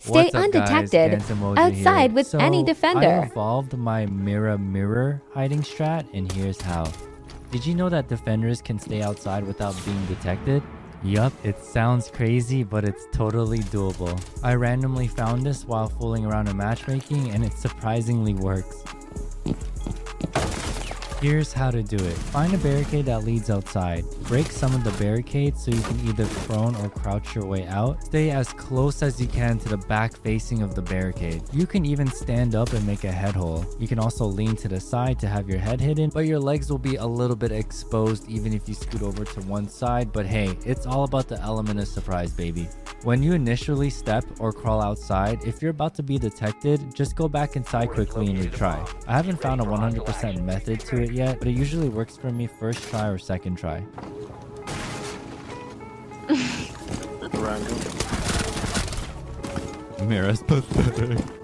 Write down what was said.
Stay What's up, undetected guys? Dance Emoji outside here. with any defender. I evolved my mirror hiding strat, and here's how. Did you know that defenders can stay outside without being detected? Yup, it sounds crazy, but it's totally doable. I randomly found this while fooling around in matchmaking, and it surprisingly works. Here's how to do it. Find a barricade that leads outside. Break some of the barricades so you can either prone or crouch your way out. Stay as close as you can to the back facing of the barricade. You can even stand up and make a head hole. You can also lean to the side to have your head hidden, but your legs will be a little bit exposed even if you scoot over to one side. But hey, it's all about the element of surprise, baby. When you initially step or crawl outside, if you're about to be detected, just go back inside quickly and retry. I haven't found a 100% method to it yet, but it usually works for me first try or second try. Mira's pathetic.